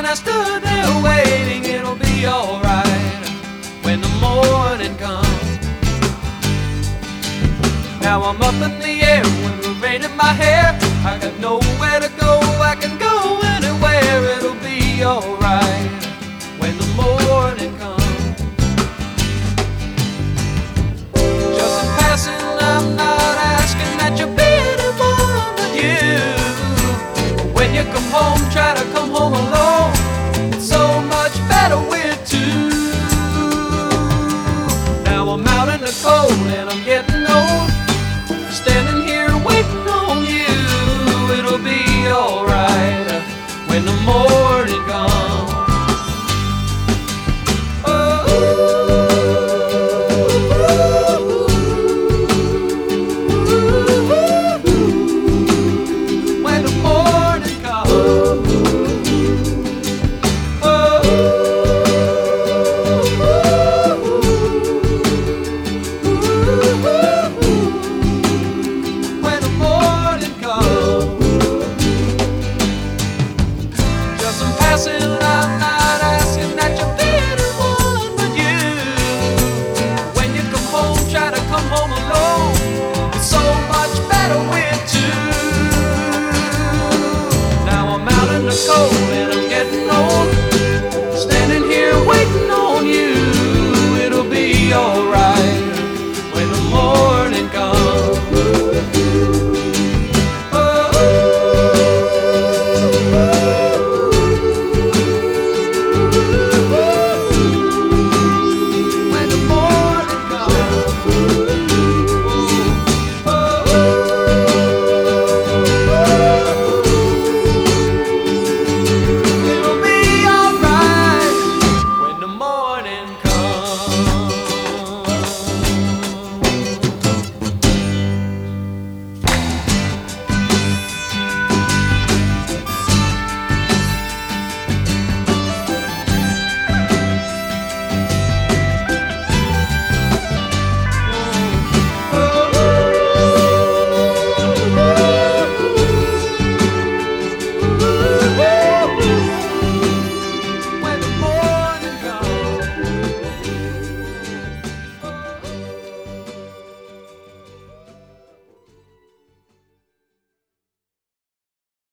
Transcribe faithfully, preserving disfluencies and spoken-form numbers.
I stood there waiting. It'll be alright when the morning comes. Now I'm up in the air with the rain in my hair. I got nowhere to go, I can go anywhere. It'll be alright when the morning comes. Just in passing, I'm not asking that you be anyone but you. But when you come home, try to come home alone. It's so much better with two. Now I'm out in the cold and I'm getting old, standing here waiting on you. It'll be alright when the morning comes.